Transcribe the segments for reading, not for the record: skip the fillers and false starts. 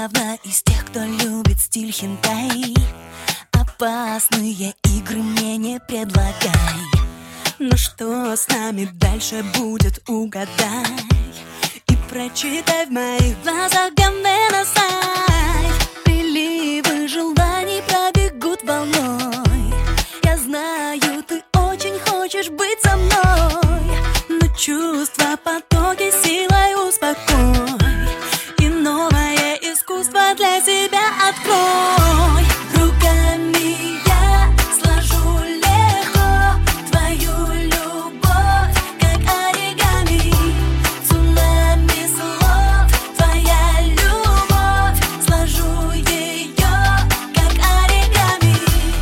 явно из тех, кто любит стиль хентай. Опасные игры мне не предлагай. Но что с нами дальше будет, угадай. И прочитай в моих глазах гамненасай. Приливы желаний пробегут волной. Я знаю, ты очень хочешь быть со мной, но чувства, потоки силой успокой. И новое искусство для себя открой. Руками я сложу легко твою любовь, как оригами. Цунами слов, твоя любовь, сложу ее, как оригами.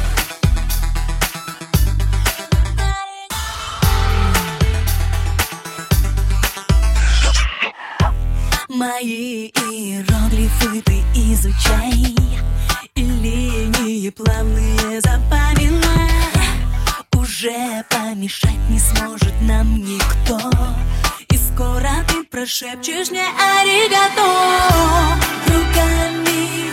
Мои иероглифы ты изучай, и линии плавные запоминай. Уже помешать не сможет нам никто, и скоро ты прошепчешь мне аригато. Руками